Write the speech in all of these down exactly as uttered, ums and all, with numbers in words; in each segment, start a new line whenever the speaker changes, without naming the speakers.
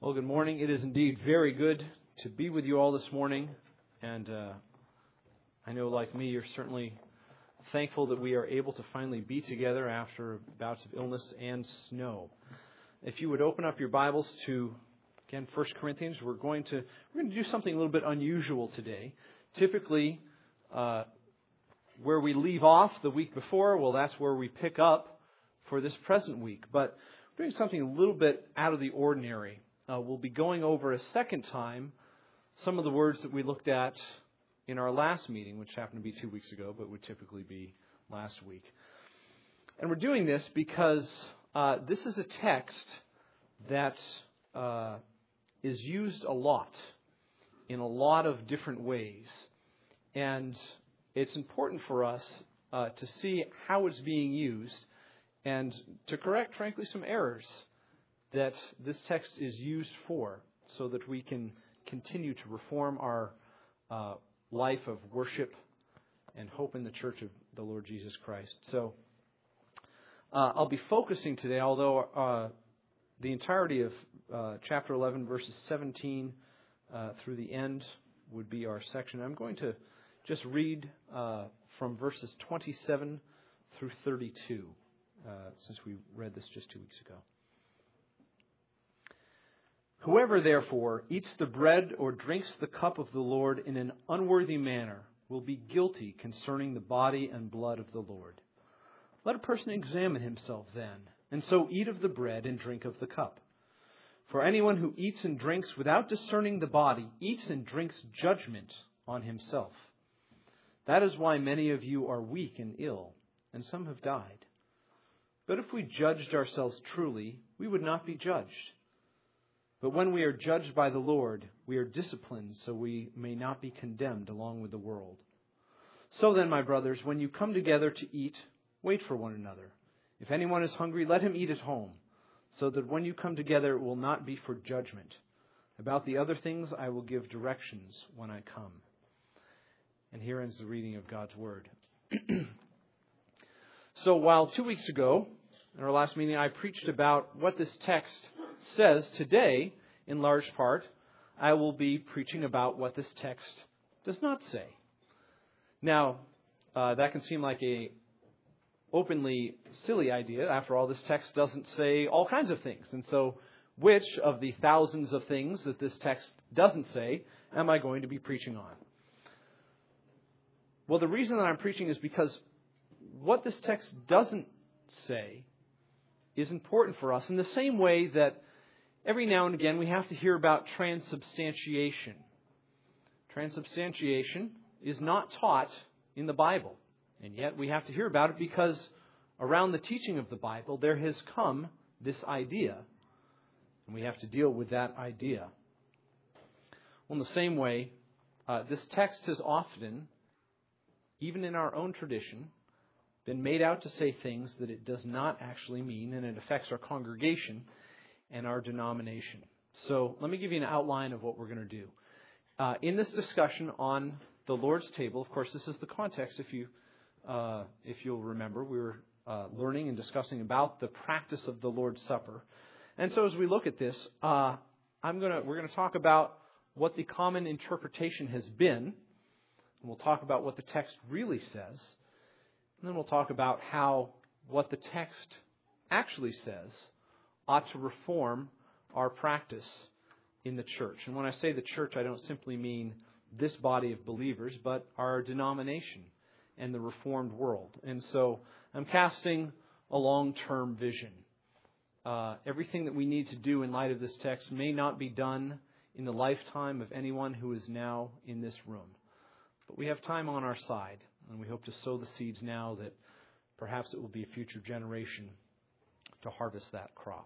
Well, good morning. It is indeed very good to be with you all this morning. And uh, I know, like me, you're certainly thankful that we are able to finally be together after bouts of illness and snow. If you would open up your Bibles to, again, First Corinthians, we're going to we're going to do something a little bit unusual today. Typically, uh, where we leave off the week before, well, that's where we pick up for this present week. But we're doing something a little bit out of the ordinary. Uh, we'll be going over a second time some of the words that we looked at in our last meeting, which happened to be two weeks ago, but would typically be last week. And we're doing this because uh, this is a text that uh, is used a lot in a lot of different ways. And it's important for us uh, to see how it's being used and to correct, frankly, some errors that this text is used for, so that we can continue to reform our uh, life of worship and hope in the church of the Lord Jesus Christ. So uh, I'll be focusing today, although uh, the entirety of uh, chapter eleven, verses seventeen uh, through the end would be our section. I'm going to just read uh, from verses twenty-seven through thirty-two, uh, since we read this just two weeks ago. Whoever, therefore, eats the bread or drinks the cup of the Lord in an unworthy manner will be guilty concerning the body and blood of the Lord. Let a person examine himself then, and so eat of the bread and drink of the cup. For anyone who eats and drinks without discerning the body eats and drinks judgment on himself. That is why many of you are weak and ill, and some have died. But if we judged ourselves truly, we would not be judged. But when we are judged by the Lord, we are disciplined so we may not be condemned along with the world. So then, my brothers, when you come together to eat, wait for one another. If anyone is hungry, let him eat at home, so that when you come together, it will not be for judgment. About the other things, I will give directions when I come. And here ends the reading of God's Word. So while two weeks ago, in our last meeting, I preached about what this text says, today, in large part, I will be preaching about what this text does not say. Now, uh, that can seem like a openly silly idea. After all, this text doesn't say all kinds of things. And so, which of the thousands of things that this text doesn't say am I going to be preaching on? Well, the reason that I'm preaching is because what this text doesn't say is important for us in the same way that every now and again we have to hear about transubstantiation. Transubstantiation is not taught in the Bible, and yet we have to hear about it because around the teaching of the Bible there has come this idea, and we have to deal with that idea. Well, in the same way, uh, this text has often, even in our own tradition, been made out to say things that it does not actually mean, and it affects our congregation and our denomination. So let me give you an outline of what we're going to do. Uh, in this discussion on the Lord's table, of course, this is the context. If you, uh, if you'll remember, we were uh, learning and discussing about the practice of the Lord's Supper. And so as we look at this, uh, I'm going to we're going to talk about what the common interpretation has been, and we'll talk about what the text really says. And then we'll talk about how what the text actually says ought to reform our practice in the church. And when I say the church, I don't simply mean this body of believers, but our denomination and the reformed world. And so I'm casting a long-term vision. Uh, everything that we need to do in light of this text may not be done in the lifetime of anyone who is now in this room. But we have time on our side. And we hope to sow the seeds now that perhaps it will be a future generation to harvest that crop.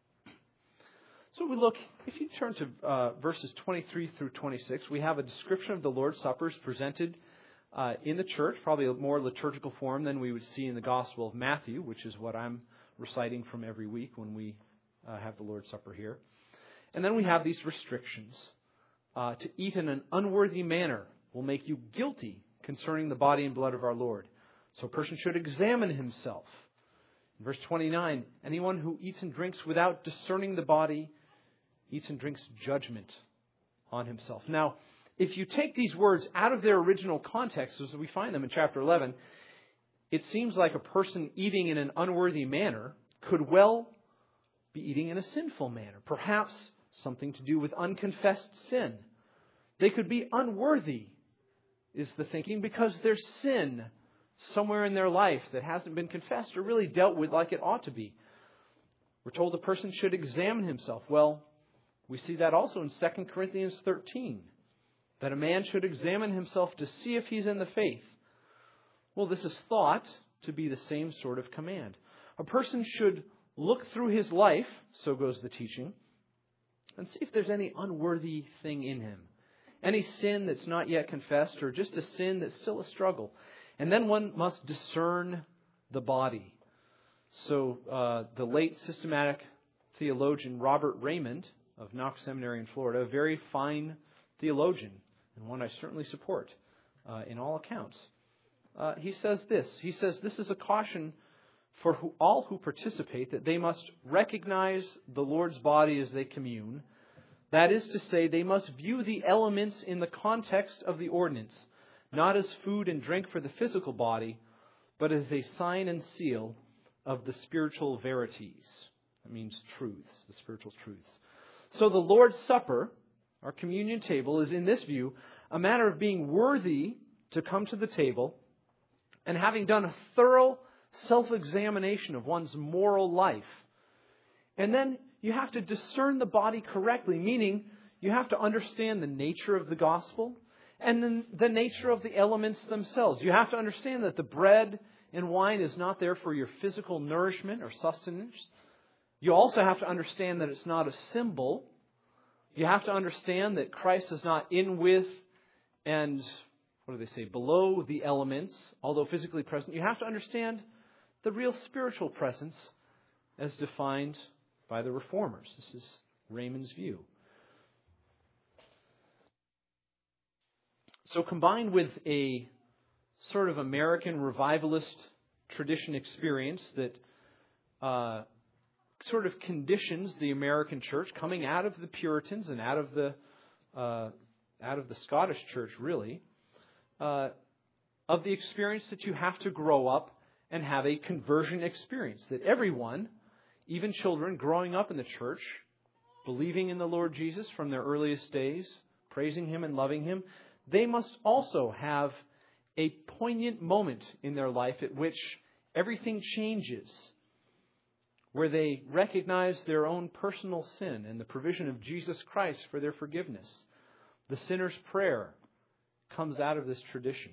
So we look, if you turn to uh, verses twenty-three through twenty-six, we have a description of the Lord's Supper presented uh, in the church, probably a more liturgical form than we would see in the Gospel of Matthew, which is what I'm reciting from every week when we uh, have the Lord's Supper here. And then we have these restrictions. Uh, to eat in an unworthy manner will make you guilty concerning the body and blood of our Lord. So a person should examine himself. In verse twenty-nine, anyone who eats and drinks without discerning the body eats and drinks judgment on himself. Now, if you take these words out of their original context, as we find them in chapter eleven, it seems like a person eating in an unworthy manner could well be eating in a sinful manner. Perhaps something to do with unconfessed sin. They could be unworthy, is the thinking, because there's sin somewhere in their life that hasn't been confessed or really dealt with like it ought to be. We're told the person should examine himself. Well, we see that also in Second Corinthians thirteen, that a man should examine himself to see if he's in the faith. Well, this is thought to be the same sort of command. A person should look through his life, so goes the teaching, and see if there's any unworthy thing in him. Any sin that's not yet confessed, or just a sin that's still a struggle. And then one must discern the body. So uh, the late systematic theologian Robert Raymond of Knox Seminary in Florida, a very fine theologian, and one I certainly support uh, in all accounts. Uh, he says this. He says this is a caution for who, all who participate, that they must recognize the Lord's body as they commune. That is to say, they must view the elements in the context of the ordinance, not as food and drink for the physical body, but as a sign and seal of the spiritual verities. That means truths, the spiritual truths. So the Lord's Supper, our communion table, is in this view a matter of being worthy to come to the table and having done a thorough self-examination of one's moral life. And then you have to discern the body correctly, meaning you have to understand the nature of the gospel and then the nature of the elements themselves. You have to understand that the bread and wine is not there for your physical nourishment or sustenance. You also have to understand that it's not a symbol. You have to understand that Christ is not in with and, what do they say, below the elements, although physically present. You have to understand the real spiritual presence as defined by the Reformers. This is Raymond's view. So combined with a sort of American revivalist tradition experience that uh, sort of conditions the American church, coming out of the Puritans and out of the uh, out of the Scottish church, really, uh, of the experience that you have to grow up and have a conversion experience. That everyone, even children growing up in the church, believing in the Lord Jesus from their earliest days, praising Him and loving Him, they must also have a poignant moment in their life at which everything changes, where they recognize their own personal sin and the provision of Jesus Christ for their forgiveness. The sinner's prayer comes out of this tradition.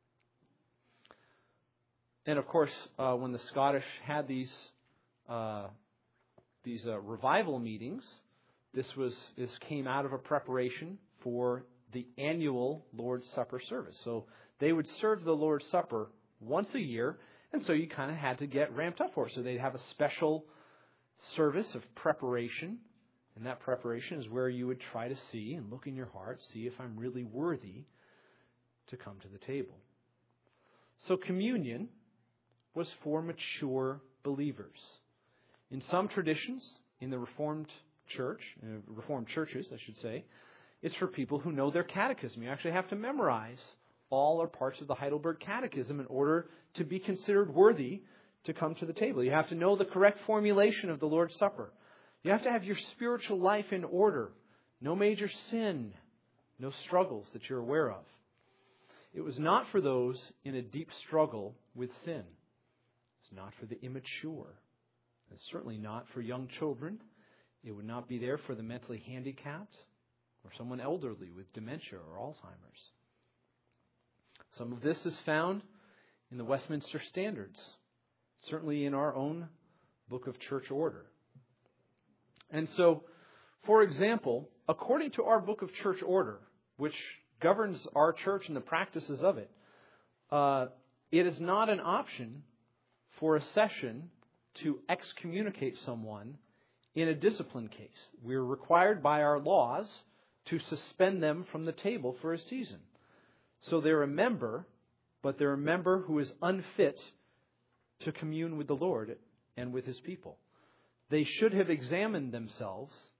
And of course, uh, when the Scottish had these uh, these uh, revival meetings, this was this came out of a preparation for the annual Lord's Supper service. So they would serve the Lord's Supper once a year, and so you kind of had to get ramped up for it. So they'd have a special service of preparation, and that preparation is where you would try to see and look in your heart, see if I'm really worthy to come to the table. So communion was for mature believers. In some traditions, in the Reformed Church, uh, Reformed churches, I should say, it's for people who know their catechism. You actually have to memorize all or parts of the Heidelberg Catechism in order to be considered worthy to come to the table. You have to know the correct formulation of the Lord's Supper. You have to have your spiritual life in order. No major sin, no struggles that you're aware of. It was not for those in a deep struggle with sin. It's not for the immature. It's certainly not for young children. It would not be there for the mentally handicapped or someone elderly with dementia or Alzheimer's. Some of this is found in the Westminster Standards, certainly in our own Book of Church Order. And so, for example, according to our Book of Church Order, which governs our church and the practices of it, uh, it is not an option for a session to excommunicate someone in a discipline case. We're required by our laws to suspend them from the table for a season. So they're a member, but they're a member who is unfit to commune with the Lord and with His people. They should have examined themselves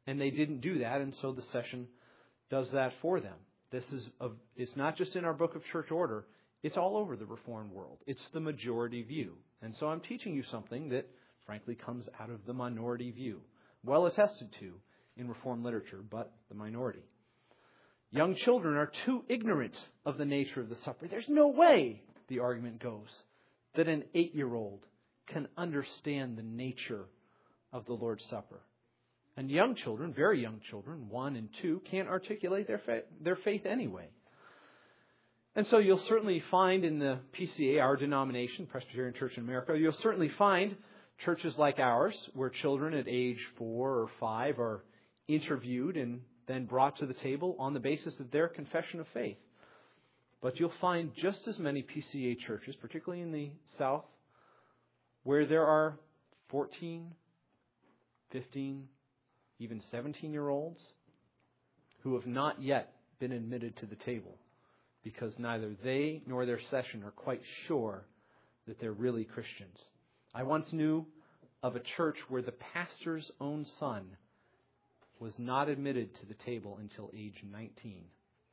And they didn't do that, and so the session does that for them. This is a, it's not just in our book of church order. It's all over the Reformed world. It's the majority view. And so I'm teaching you something that, frankly, comes out of the minority view. Well attested to in Reformed literature, but the minority. Young children are too ignorant of the nature of the supper. There's no way, the argument goes, that an eight-year-old can understand the nature of the Lord's Supper. And young children, very young children, one and two, can't articulate their fa- their faith anyway. And so you'll certainly find in the P C A, our denomination, Presbyterian Church in America, you'll certainly find churches like ours where children at age four or five are interviewed and then brought to the table on the basis of their confession of faith. But you'll find just as many P C A churches, particularly in the South, where there are fourteen, fifteen, even seventeen-year-olds who have not yet been admitted to the table because neither they nor their session are quite sure that they're really Christians. I once knew of a church where the pastor's own son was not admitted to the table until age nineteen.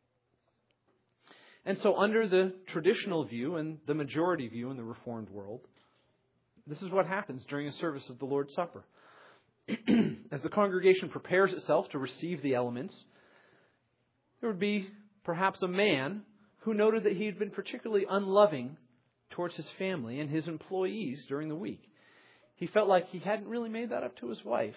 And so under the traditional view and the majority view in the Reformed world, this is what happens during a service of the Lord's Supper. As the congregation prepares itself to receive the elements, there would be perhaps a man who noted that he had been particularly unloving towards his family and his employees during the week. He felt like he hadn't really made that up to his wife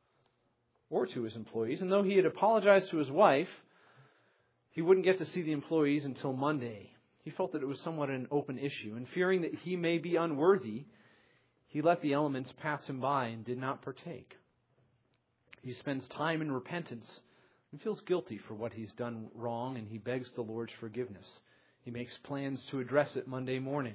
or to his employees. And though he had apologized to his wife, he wouldn't get to see the employees until Monday. He felt that it was somewhat an open issue. And fearing that he may be unworthy, he let the elements pass him by and did not partake. He spends time in repentance and feels guilty for what he's done wrong, and he begs the Lord's forgiveness. He makes plans to address it Monday morning.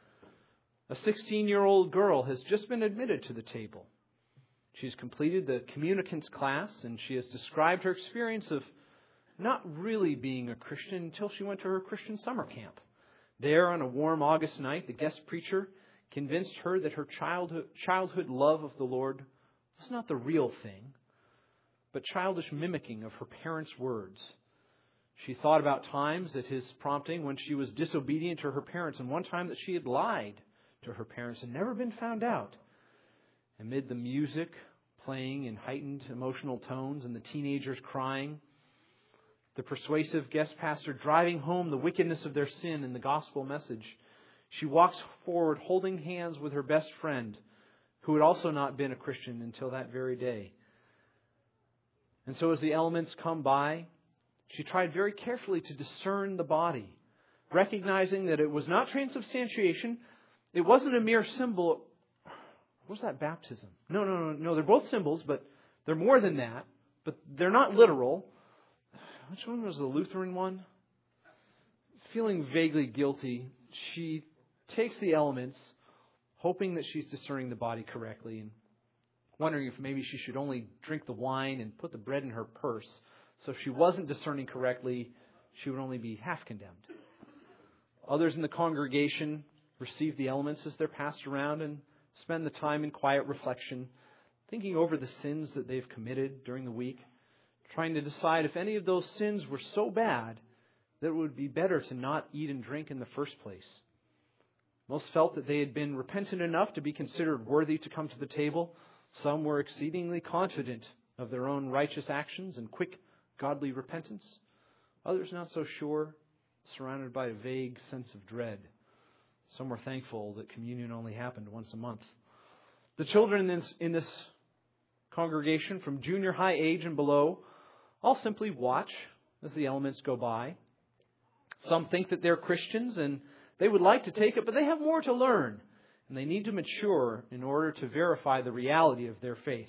A sixteen-year-old girl has just been admitted to the table. She's completed the communicants class, and she has described her experience of not really being a Christian until she went to her Christian summer camp. There, on a warm August night, the guest preacher convinced her that her childhood, childhood love of the Lord was not the real thing, but childish mimicking of her parents' words. She thought about times at his prompting when she was disobedient to her parents, and one time that she had lied to her parents and never been found out. Amid the music playing in heightened emotional tones and the teenagers crying, the persuasive guest pastor driving home the wickedness of their sin and the gospel message, she walks forward holding hands with her best friend, who had also not been a Christian until that very day. And so as the elements come by, she tried very carefully to discern the body, recognizing that it was not transubstantiation, it wasn't a mere symbol. What's that, baptism? No, no, no, no, they're both symbols, but they're more than that, but they're not literal. Which one was the Lutheran one? Feeling vaguely guilty, she takes the elements, hoping that she's discerning the body correctly, and wondering if maybe she should only drink the wine and put the bread in her purse. So if she wasn't discerning correctly, she would only be half condemned. Others in the congregation receive the elements as they're passed around and spend the time in quiet reflection, thinking over the sins that they've committed during the week, trying to decide if any of those sins were so bad that it would be better to not eat and drink in the first place. Most felt that they had been repentant enough to be considered worthy to come to the table. Some were exceedingly confident of their own righteous actions and quick godly repentance. Others not so sure, surrounded by a vague sense of dread. Some were thankful that communion only happened once a month. The children in this, in this congregation from junior high age and below all simply watch as the elements go by. Some think that they're Christians and they would like to take it, but they have more to learn, and they need to mature in order to verify the reality of their faith.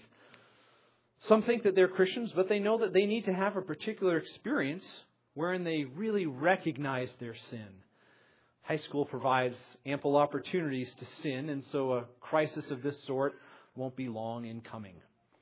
Some think that they're Christians, but they know that they need to have a particular experience wherein they really recognize their sin. High school provides ample opportunities to sin, and so a crisis of this sort won't be long in coming.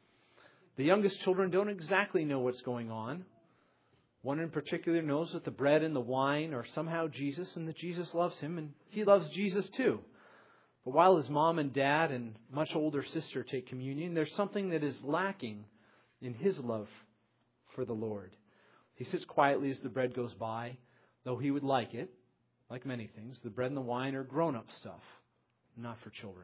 The youngest children don't exactly know what's going on. One in particular knows that the bread and the wine are somehow Jesus and that Jesus loves him and he loves Jesus too. But while his mom and dad and much older sister take communion, there's something that is lacking in his love for the Lord. He sits quietly as the bread goes by, though he would like it, like many things. The bread and the wine are grown-up stuff, not for children.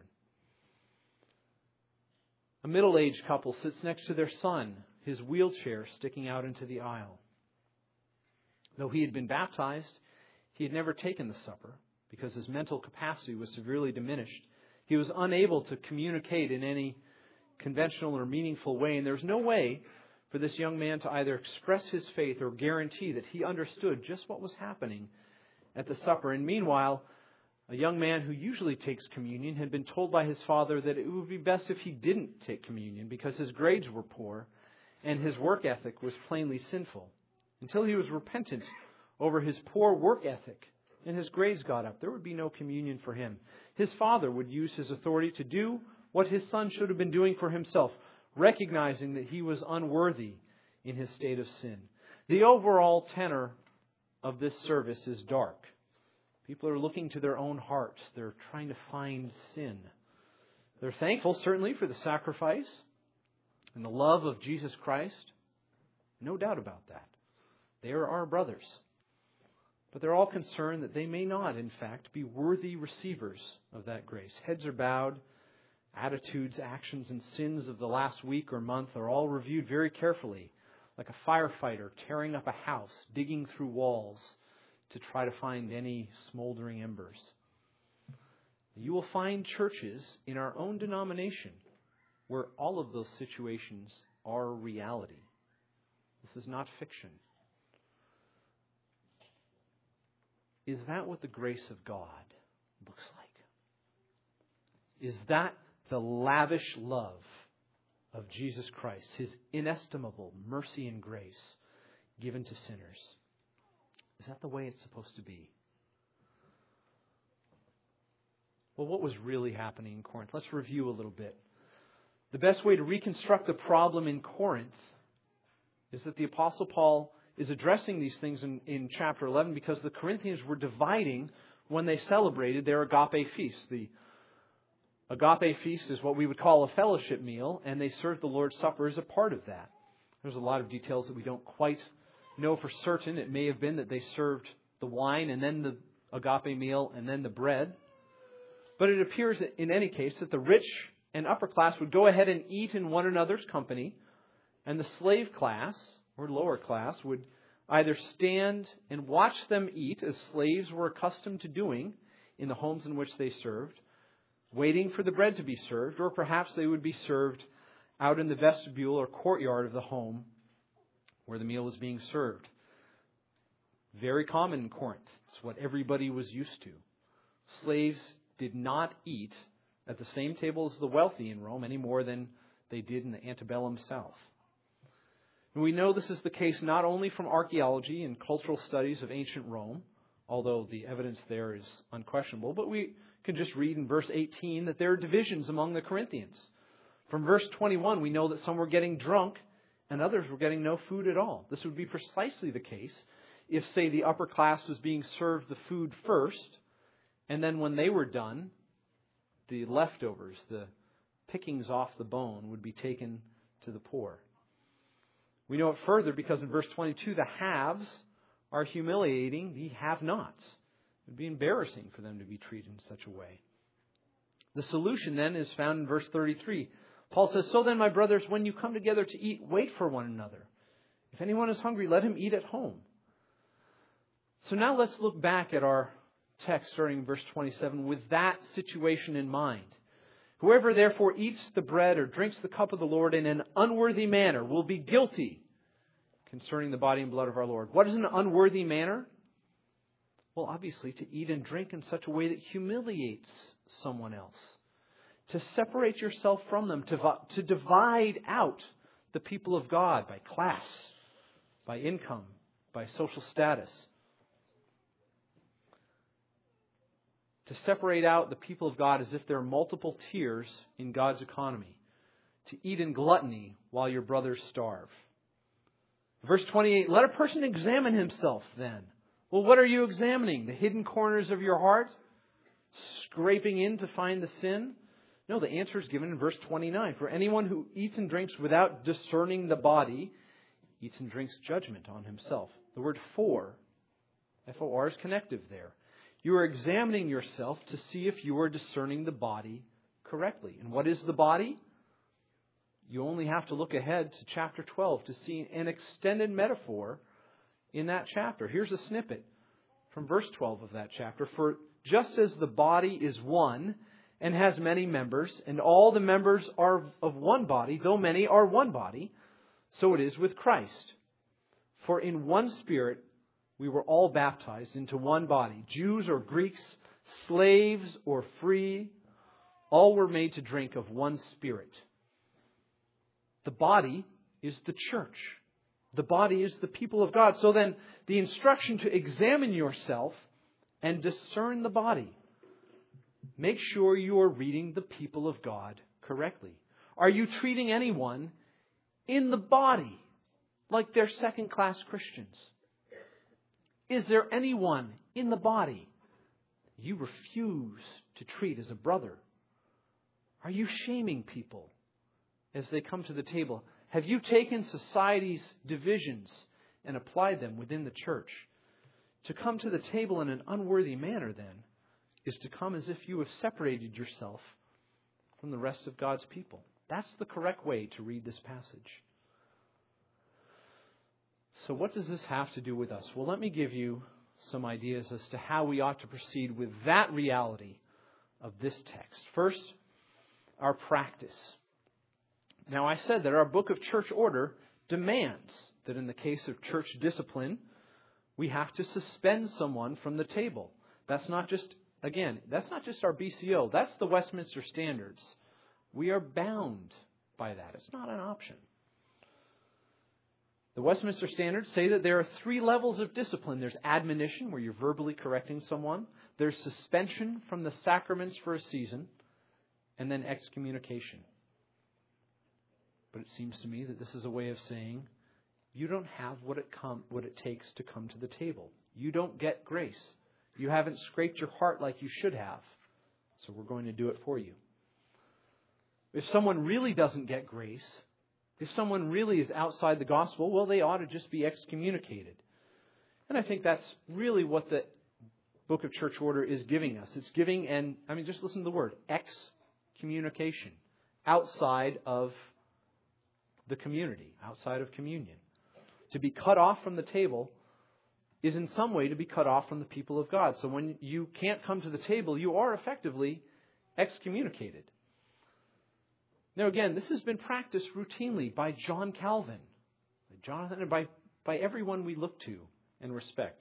A middle-aged couple sits next to their son, his wheelchair sticking out into the aisle. Though he had been baptized, he had never taken the supper because his mental capacity was severely diminished. He was unable to communicate in any conventional or meaningful way, and there was no way for this young man to either express his faith or guarantee that he understood just what was happening at the supper. And meanwhile, a young man who usually takes communion had been told by his father that it would be best if he didn't take communion because his grades were poor and his work ethic was plainly sinful. Until he was repentant over his poor work ethic and his grades got up, there would be no communion for him. His father would use his authority to do what his son should have been doing for himself, recognizing that he was unworthy in his state of sin. The overall tenor of this service is dark. People are looking to their own hearts. They're trying to find sin. They're thankful, certainly, for the sacrifice and the love of Jesus Christ. No doubt about that. They are our brothers. But they're all concerned that they may not, in fact, be worthy receivers of that grace. Heads are bowed. Attitudes, actions, and sins of the last week or month are all reviewed very carefully, like a firefighter tearing up a house, digging through walls to try to find any smoldering embers. You will find churches in our own denomination where all of those situations are reality. This is not fiction. Is that what the grace of God looks like? Is that the lavish love of Jesus Christ, His inestimable mercy and grace given to sinners? Is that the way it's supposed to be? Well, what was really happening in Corinth? Let's review a little bit. The best way to reconstruct the problem in Corinth is that the Apostle Paul is addressing these things in, in chapter eleven because the Corinthians were dividing when they celebrated their agape feast. The agape feast is what we would call a fellowship meal, and they served the Lord's Supper as a part of that. There's a lot of details that we don't quite know for certain. It may have been that they served the wine and then the agape meal and then the bread. But it appears in any case that the rich and upper class would go ahead and eat in one another's company, and the slave class or lower class would either stand and watch them eat as slaves were accustomed to doing in the homes in which they served, waiting for the bread to be served, or perhaps they would be served out in the vestibule or courtyard of the home where the meal was being served. Very common in Corinth. It's what everybody was used to. Slaves did not eat at the same table as the wealthy in Rome any more than they did in the antebellum South. And we know this is the case not only from archaeology and cultural studies of ancient Rome, although the evidence there is unquestionable, but we can just read in verse eighteen that there are divisions among the Corinthians. From verse twenty-one, we know that some were getting drunk and others were getting no food at all. This would be precisely the case if, say, the upper class was being served the food first, and then when they were done, the leftovers, the pickings off the bone, would be taken to the poor. We know it further because in verse twenty-two, the haves are humiliating the have-nots. It would be embarrassing for them to be treated in such a way. The solution then is found in verse thirty-three. Paul says, "So then, my brothers, when you come together to eat, wait for one another. If anyone is hungry, let him eat at home." So now let's look back at our text starting in verse twenty-seven with that situation in mind. "Whoever therefore eats the bread or drinks the cup of the Lord in an unworthy manner will be guilty concerning the body and blood of our Lord." What is an unworthy manner? Well, obviously, to eat and drink in such a way that humiliates someone else. To separate yourself from them. To, to divide out the people of God by class, by income, by social status. To separate out the people of God as if there are multiple tiers in God's economy. To eat in gluttony while your brothers starve. Verse twenty-eight, "Let a person examine himself then." Well, what are you examining? The hidden corners of your heart? Scraping in to find the sin? No, the answer is given in verse twenty-nine. For anyone who eats and drinks without discerning the body eats and drinks judgment on himself. The word for, F O R, is connective there. You are examining yourself to see if you are discerning the body correctly. And what is the body? You only have to look ahead to chapter twelve to see an extended metaphor in that chapter. Here's a snippet from verse twelve of that chapter. For just as the body is one and has many members, and all the members are of one body, though many are one body, so it is with Christ. For in one Spirit we were all baptized into one body, Jews or Greeks, slaves or free, all were made to drink of one Spirit. The body is the church. The body is the people of God. So then the instruction to examine yourself and discern the body. Make sure you are reading the people of God correctly. Are you treating anyone in the body like they're second-class Christians? Is there anyone in the body you refuse to treat as a brother? Are you shaming people as they come to the table? Have you taken society's divisions and applied them within the church? To come to the table in an unworthy manner, then, is to come as if you have separated yourself from the rest of God's people. That's the correct way to read this passage. So what does this have to do with us? Well, let me give you some ideas as to how we ought to proceed with that reality of this text. First, our practice. Now, I said that our book of church order demands that in the case of church discipline, we have to suspend someone from the table. That's not just, again, that's not just our B C O. That's the Westminster Standards. We are bound by that. It's not an option. The Westminster Standards say that there are three levels of discipline. There's admonition, where you're verbally correcting someone. There's suspension from the sacraments for a season. And then excommunication. But it seems to me that this is a way of saying, you don't have what it come, what it takes to come to the table. You don't get grace. You haven't scraped your heart like you should have. So we're going to do it for you. If someone really doesn't get grace, if someone really is outside the gospel, well, they ought to just be excommunicated. And I think that's really what the book of church order is giving us. It's giving, and I mean, just listen to the word, excommunication, outside of the community, outside of communion. To be cut off from the table is in some way to be cut off from the people of God. So when you can't come to the table, you are effectively excommunicated. Now again, this has been practiced routinely by John Calvin, by Jonathan, and by, by everyone we look to and respect.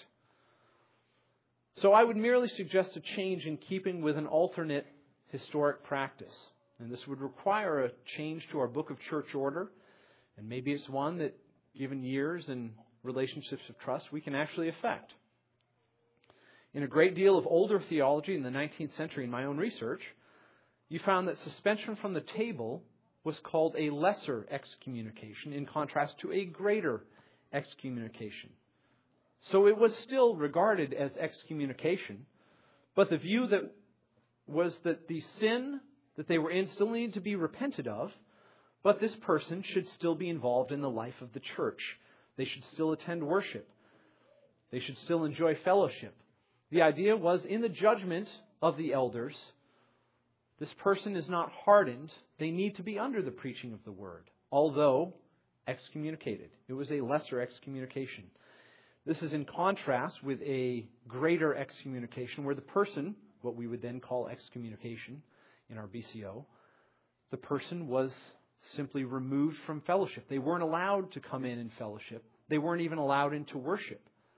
So I would merely suggest a change in keeping with an alternate historic practice. And this would require a change to our book of church order. And maybe it's one that, given years and relationships of trust, we can actually effect. In a great deal of older theology in the nineteenth century, in my own research, you found that suspension from the table was called a lesser excommunication in contrast to a greater excommunication. So it was still regarded as excommunication, but the view that was that the sin that they were in still needed to be repented of, but this person should still be involved in the life of the church. They should still attend worship. They should still enjoy fellowship. The idea was, in the judgment of the elders, this person is not hardened. They need to be under the preaching of the word, although excommunicated. It was a lesser excommunication. This is in contrast with a greater excommunication, where the person, what we would then call excommunication in our B C O, the person was simply removed from fellowship. They weren't allowed to come in and fellowship. They weren't even allowed into worship.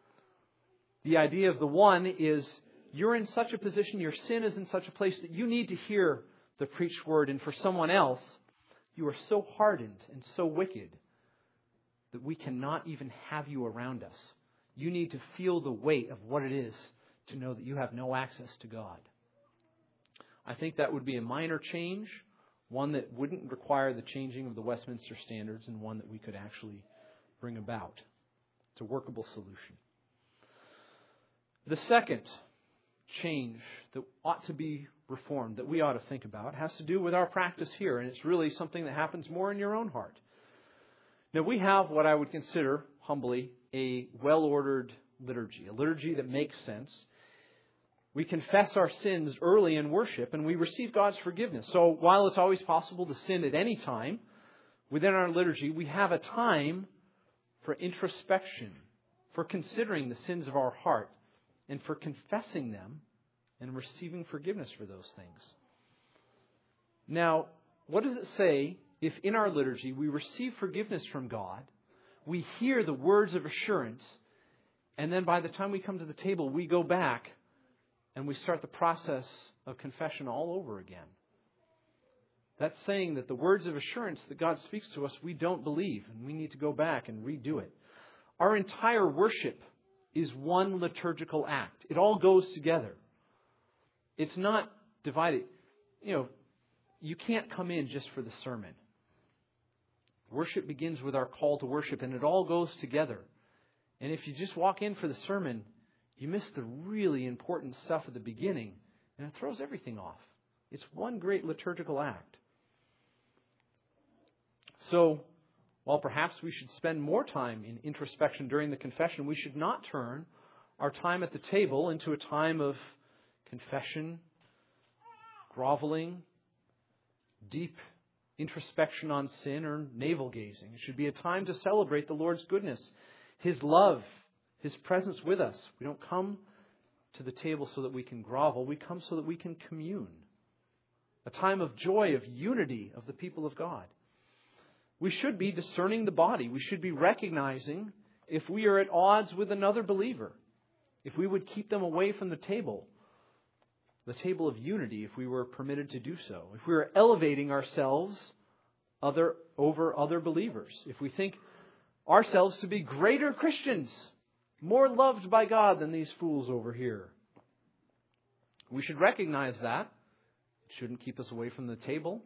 The idea of the one is, you're in such a position, your sin is in such a place that you need to hear the preached word. And for someone else, you are so hardened and so wicked that we cannot even have you around us. You need to feel the weight of what it is to know that you have no access to God. I think that would be a minor change, one that wouldn't require the changing of the Westminster Standards, and one that we could actually bring about. It's a workable solution. The second change that ought to be reformed, that we ought to think about, has to do with our practice here. And it's really something that happens more in your own heart. Now, we have what I would consider, humbly, a well-ordered liturgy, a liturgy that makes sense. We confess our sins early in worship, and we receive God's forgiveness. So while it's always possible to sin at any time, within our liturgy, we have a time for introspection, for considering the sins of our heart, and for confessing them and receiving forgiveness for those things. Now, what does it say if in our liturgy we receive forgiveness from God, we hear the words of assurance, and then by the time we come to the table, we go back and we start the process of confession all over again? That's saying that the words of assurance that God speaks to us, we don't believe, and we need to go back and redo it. Our entire worship is one liturgical act. It all goes together. It's not divided. You know, you can't come in just for the sermon. Worship begins with our call to worship, and it all goes together. And if you just walk in for the sermon, you miss the really important stuff at the beginning, and it throws everything off. It's one great liturgical act. So, while perhaps we should spend more time in introspection during the confession, we should not turn our time at the table into a time of confession, groveling, deep introspection on sin, or navel-gazing. It should be a time to celebrate the Lord's goodness, His love, His presence with us. We don't come to the table so that we can grovel. We come so that we can commune. A time of joy, of unity of the people of God. We should be discerning the body. We should be recognizing if we are at odds with another believer. If we would keep them away from the table. The table of unity, if we were permitted to do so. If we were elevating ourselves other over other believers. If we think ourselves to be greater Christians, more loved by God than these fools over here. We should recognize that. It shouldn't keep us away from the table.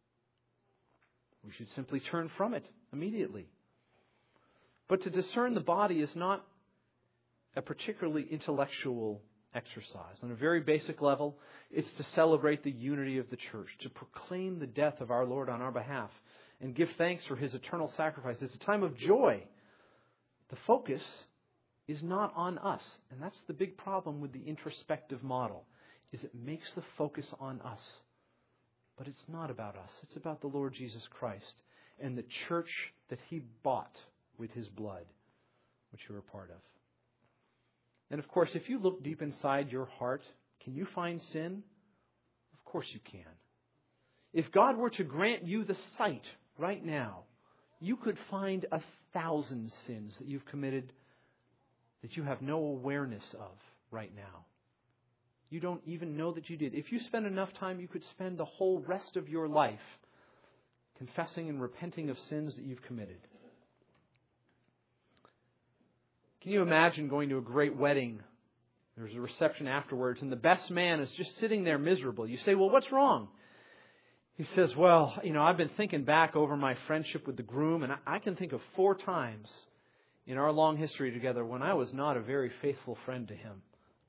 We should simply turn from it immediately. But to discern the body is not a particularly intellectual exercise. On a very basic level, it's to celebrate the unity of the church, to proclaim the death of our Lord on our behalf, and give thanks for His eternal sacrifice. It's a time of joy. The focus is not on us. And that's the big problem with the introspective model, is it makes the focus on us. But it's not about us. It's about the Lord Jesus Christ and the church that He bought with His blood, which you are part of. And of course, if you look deep inside your heart, can you find sin? Of course you can. If God were to grant you the sight right now, you could find a thousand sins that you've committed that you have no awareness of right now. You don't even know that you did. If you spend enough time, you could spend the whole rest of your life confessing and repenting of sins that you've committed. Can you imagine going to a great wedding? There's a reception afterwards, and the best man is just sitting there miserable. You say, well, what's wrong? He says, well, you know, I've been thinking back over my friendship with the groom, and I can think of four times in our long history together when I was not a very faithful friend to him.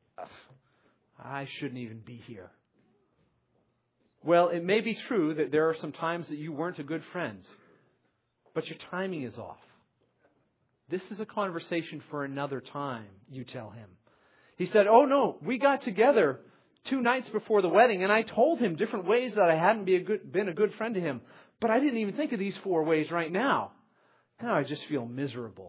I shouldn't even be here. Well, it may be true that there are some times that you weren't a good friend, but your timing is off. This is a conversation for another time, you tell him. He said, oh no, we got together two nights before the wedding and I told him different ways that I hadn't be a good, been a good friend to him. But I didn't even think of these four ways right now. Now I just feel miserable.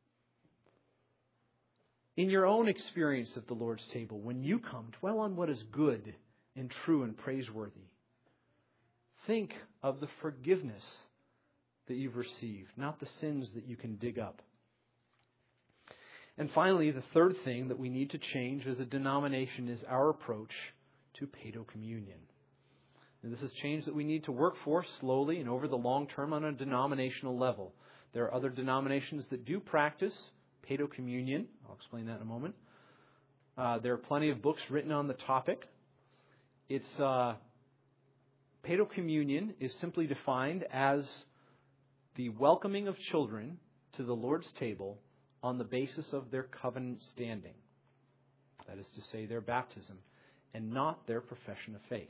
In your own experience at the Lord's table, when you come, dwell on what is good and true and praiseworthy. Think of the forgiveness that you've received, not the sins that you can dig up. And finally, the third thing that we need to change as a denomination is our approach to paedo communion. And this is change that we need to work for slowly and over the long term on a denominational level. There are other denominations that do practice paedo communion. I'll explain that in a moment. Uh, there are plenty of books written on the topic. It's uh, paedo communion is simply defined as the welcoming of children to the Lord's table on the basis of their covenant standing. That is to say, their baptism. and not their profession of faith.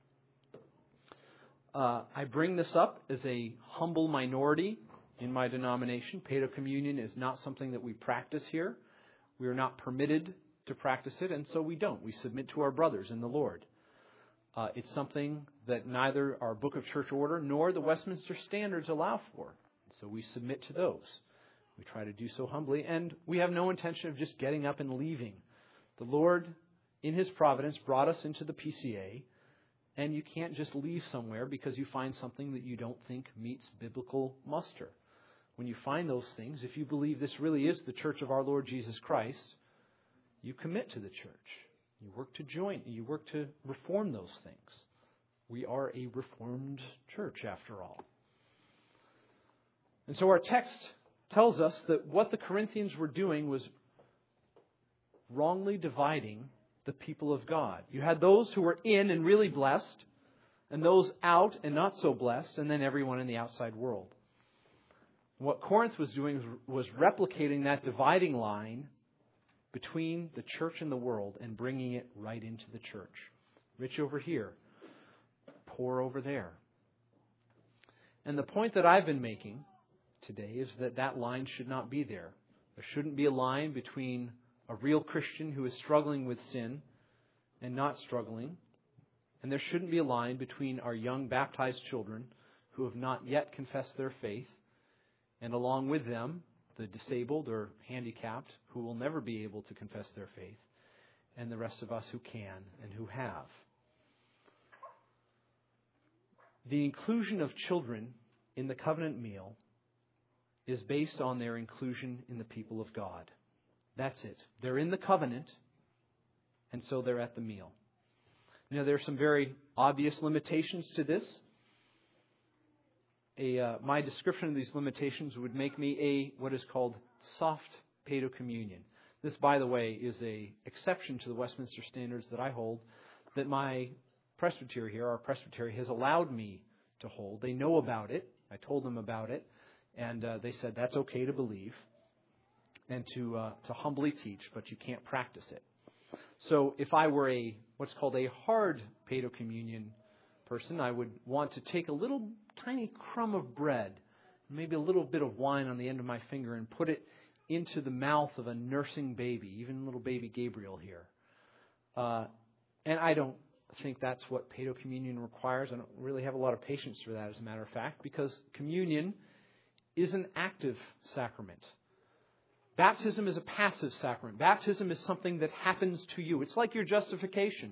Uh, I bring this up as a humble minority in my denomination. Paedo communion is not something that we practice here. We are not permitted to practice it, and so we don't. We submit to our brothers in the Lord. Uh, it's something that neither our Book of Church Order nor the Westminster Standards allow for. So we submit to those. We try to do so humbly, and we have no intention of just getting up and leaving. The Lord, in His providence, brought us into the P C A, and you can't just leave somewhere because you find something that you don't think meets biblical muster. When you find those things, if you believe this really is the church of our Lord Jesus Christ, you commit to the church. You work to join, you work to reform those things. We are a reformed church, after all. And so our text tells us that what the Corinthians were doing was wrongly dividing the people of God. You had those who were in and really blessed, and those out and not so blessed, and then everyone in the outside world. What Corinth was doing was replicating that dividing line between the church and the world and bringing it right into the church. Rich over here, poor over there. And the point that I've been making today is that that line should not be there. There shouldn't be a line between a real Christian who is struggling with sin and not struggling. And there shouldn't be a line between our young baptized children who have not yet confessed their faith, and along with them, the disabled or handicapped who will never be able to confess their faith, and the rest of us who can and who have. The inclusion of children in the covenant meal is based on their inclusion in the people of God. That's it. They're in the covenant, and so they're at the meal. Now, there are some very obvious limitations to this. A, uh, my description of these limitations would make me a what is called soft paedo communion. This, by the way, is a exception to the Westminster Standards that I hold, that my presbytery here, our presbytery, has allowed me to hold. They know about it. I told them about it, and uh, they said that's okay to believe and to uh, to humbly teach, but you can't practice it. So if I were a what's called a hard paedo communion person, I would want to take a little tiny crumb of bread, maybe a little bit of wine on the end of my finger, and put it into the mouth of a nursing baby, even little baby Gabriel here. Uh, and I don't think that's what paedo communion requires. I don't really have a lot of patience for that, as a matter of fact, because communion is an active sacrament. Baptism is a passive sacrament. Baptism is something that happens to you. It's like your justification.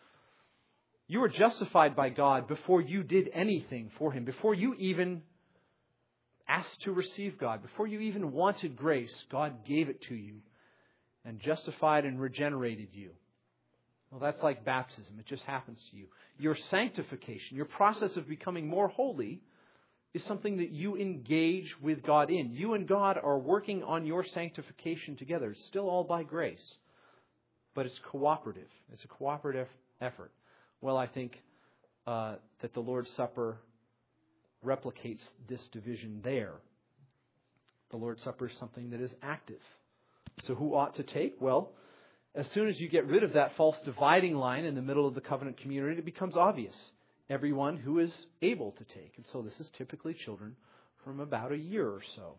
You were justified by God before you did anything for Him, before you even asked to receive God, before you even wanted grace. God gave it to you and justified and regenerated you. Well, that's like baptism. It just happens to you. Your sanctification, your process of becoming more holy, is something that you engage with God in. You and God are working on your sanctification together. It's still all by grace, but it's cooperative. It's a cooperative effort. Well, I think uh, that the Lord's Supper replicates this division there. The Lord's Supper is something that is active. So who ought to take? Well, as soon as you get rid of that false dividing line in the middle of the covenant community, it becomes obvious. Everyone who is able to take. And so this is typically children from about a year or so.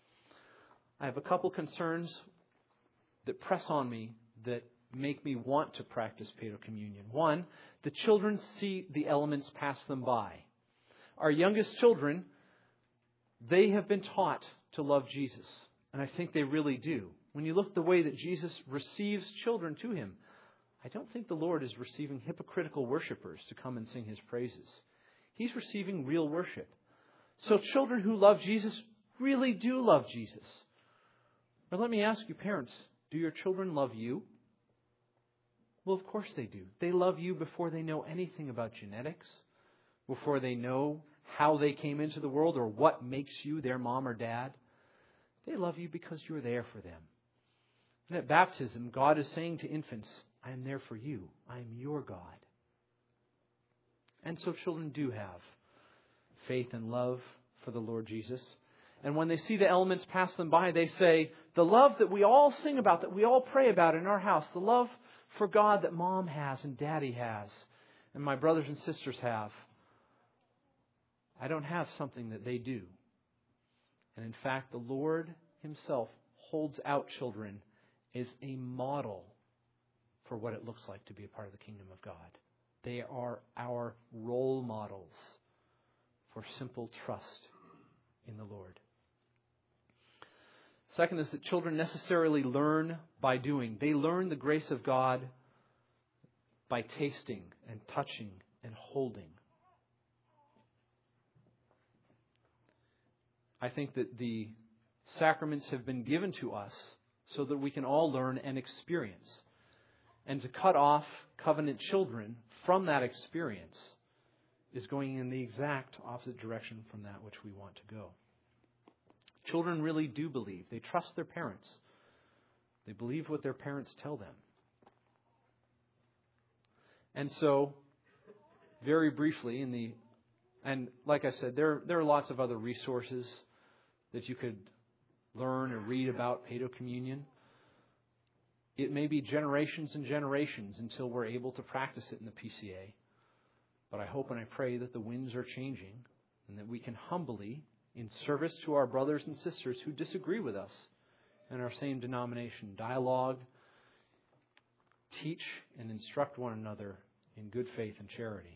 I have a couple concerns that press on me that make me want to practice paedo communion. One, the children see the elements pass them by. Our youngest children, they have been taught to love Jesus. And I think they really do. When you look at the way that Jesus receives children to Him, I don't think the Lord is receiving hypocritical worshipers to come and sing His praises. He's receiving real worship. So children who love Jesus really do love Jesus. But let me ask you, parents, do your children love you? Well, of course they do. They love you before they know anything about genetics, before they know how they came into the world or what makes you their mom or dad. They love you because you're there for them. And at baptism, God is saying to infants, I am there for you. I am your God. And so children do have faith and love for the Lord Jesus. And when they see the elements pass them by, they say, the love that we all sing about, that we all pray about in our house, the love for God that Mom has and Daddy has and my brothers and sisters have. I don't have something that they do. And in fact, the Lord Himself holds out children as a model for what it looks like to be a part of the kingdom of God. They are our role models for simple trust in the Lord. Second is that children necessarily learn by doing. They learn the grace of God by tasting and touching and holding. I think that the sacraments have been given to us so that we can all learn and experience. And to cut off covenant children from that experience is going in the exact opposite direction from that which we want to go. Children really do believe. They trust their parents. They believe what their parents tell them. And so, very briefly, in the and like I said, there there are lots of other resources that you could learn or read about Paedo Communion. It may be generations and generations until we're able to practice it in the P C A. But I hope and I pray that the winds are changing and that we can humbly, in service to our brothers and sisters who disagree with us in our same denomination, dialogue, teach and instruct one another in good faith and charity.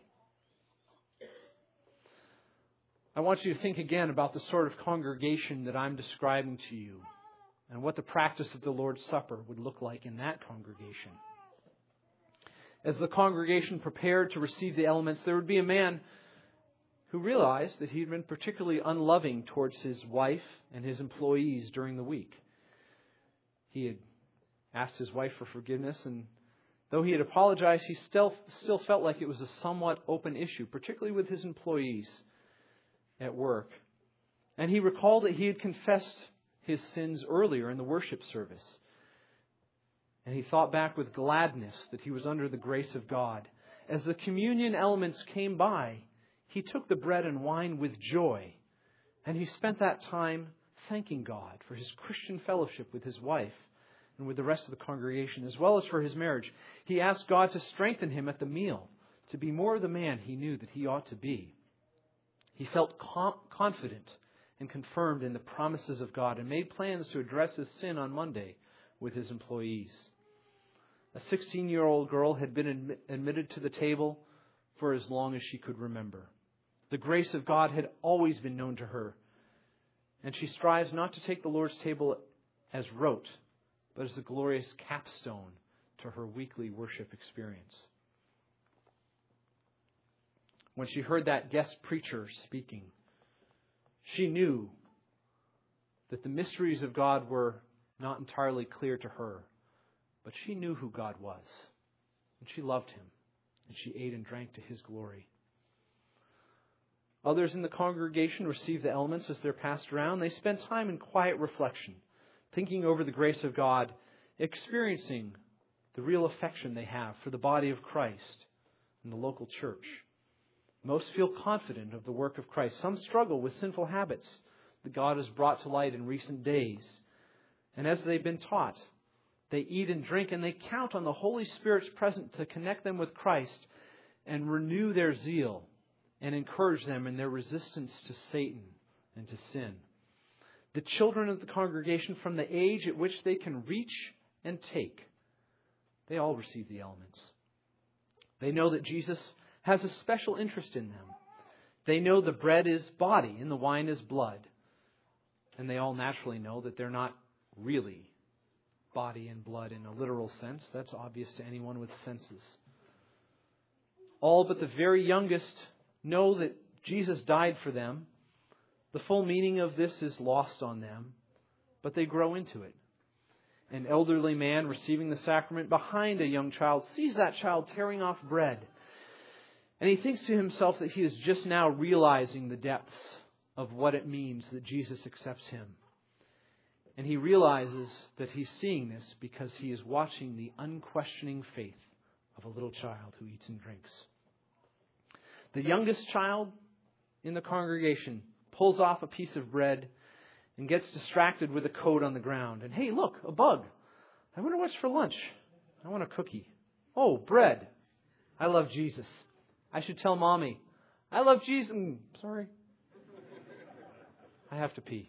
I want you to think again about the sort of congregation that I'm describing to you and what the practice of the Lord's Supper would look like in that congregation. As the congregation prepared to receive the elements, there would be a man who realized that he had been particularly unloving towards his wife and his employees during the week. He had asked his wife for forgiveness, and though he had apologized, he still, still felt like it was a somewhat open issue, particularly with his employees at work. And he recalled that he had confessed his sins earlier in the worship service. And he thought back with gladness that he was under the grace of God. As the communion elements came by, he took the bread and wine with joy. And he spent that time thanking God for his Christian fellowship with his wife and with the rest of the congregation, as well as for his marriage. He asked God to strengthen him at the meal, to be more the man he knew that he ought to be. He felt com- confident and confirmed in the promises of God and made plans to address his sin on Monday with his employees. A sixteen-year-old girl had been admi- admitted to the table for as long as she could remember. The grace of God had always been known to her, and she strives not to take the Lord's table as rote, but as a glorious capstone to her weekly worship experience. When she heard that guest preacher speaking, she knew that the mysteries of God were not entirely clear to her, but she knew who God was, and she loved Him, and she ate and drank to His glory. Others in the congregation received the elements as they're passed around. They spent time in quiet reflection, thinking over the grace of God, experiencing the real affection they have for the body of Christ and the local church. Most feel confident of the work of Christ. Some struggle with sinful habits that God has brought to light in recent days. And as they've been taught, they eat and drink, and they count on the Holy Spirit's presence to connect them with Christ and renew their zeal and encourage them in their resistance to Satan and to sin. The children of the congregation, from the age at which they can reach and take, they all receive the elements. They know that Jesus has a special interest in them. They know the bread is body and the wine is blood. And they all naturally know that they're not really body and blood in a literal sense. That's obvious to anyone with senses. All but the very youngest know that Jesus died for them. The full meaning of this is lost on them, but they grow into it. An elderly man receiving the sacrament behind a young child sees that child tearing off bread. And he thinks to himself that he is just now realizing the depths of what it means that Jesus accepts him. And he realizes that he's seeing this because he is watching the unquestioning faith of a little child who eats and drinks. The youngest child in the congregation pulls off a piece of bread and gets distracted with a coat on the ground. And hey, look, a bug. I wonder what's for lunch. I want a cookie. Oh, bread. I love Jesus. I should tell Mommy, I love Jesus. Mm, sorry. I have to pee.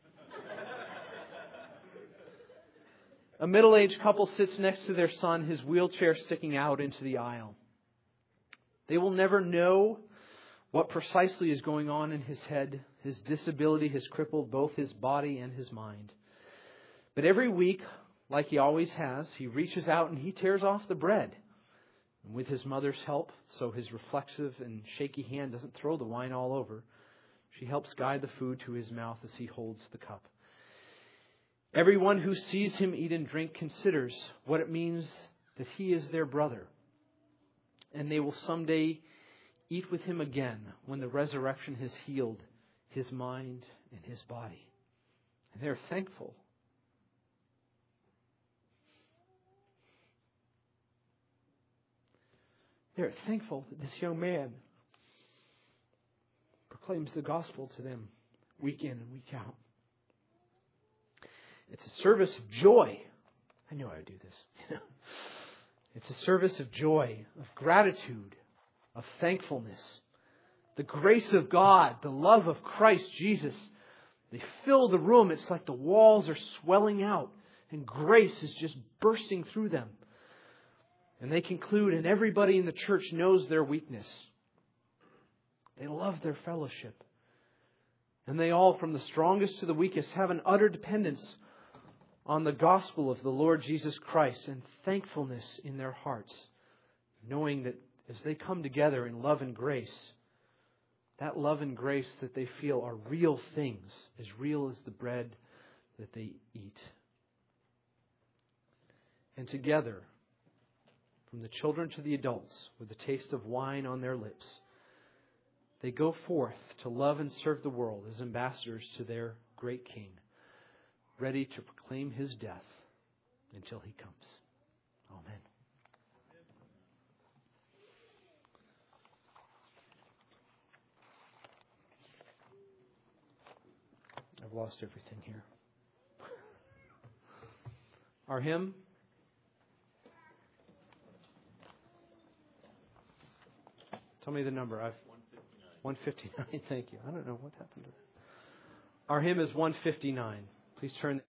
A middle-aged couple sits next to their son, his wheelchair sticking out into the aisle. They will never know what precisely is going on in his head. His disability has crippled both his body and his mind. But every week, like he always has, he reaches out and he tears off the bread. And with his mother's help, so his reflexive and shaky hand doesn't throw the wine all over, she helps guide the food to his mouth as he holds the cup. Everyone who sees him eat and drink considers what it means that he is their brother. And they will someday eat with him again when the resurrection has healed his mind and his body. And they're thankful. They're thankful that this young man proclaims the gospel to them week in and week out. It's a service of joy. I knew I would do this. It's a service of joy, of gratitude, of thankfulness. The grace of God, the love of Christ Jesus, they fill the room. It's like the walls are swelling out and grace is just bursting through them. And they conclude, and everybody in the church knows their weakness. They love their fellowship. And they all, from the strongest to the weakest, have an utter dependence on the gospel of the Lord Jesus Christ and thankfulness in their hearts, knowing that as they come together in love and grace, that love and grace that they feel are real things, as real as the bread that they eat. And together, from the children to the adults, with the taste of wine on their lips, they go forth to love and serve the world as ambassadors to their great King, ready to proclaim His death until He comes. Amen. I've lost everything here. Our hymn. Tell me the number. I've one fifty-nine. Thank you. I don't know what happened to it. Our hymn is one fifty-nine. Please turn.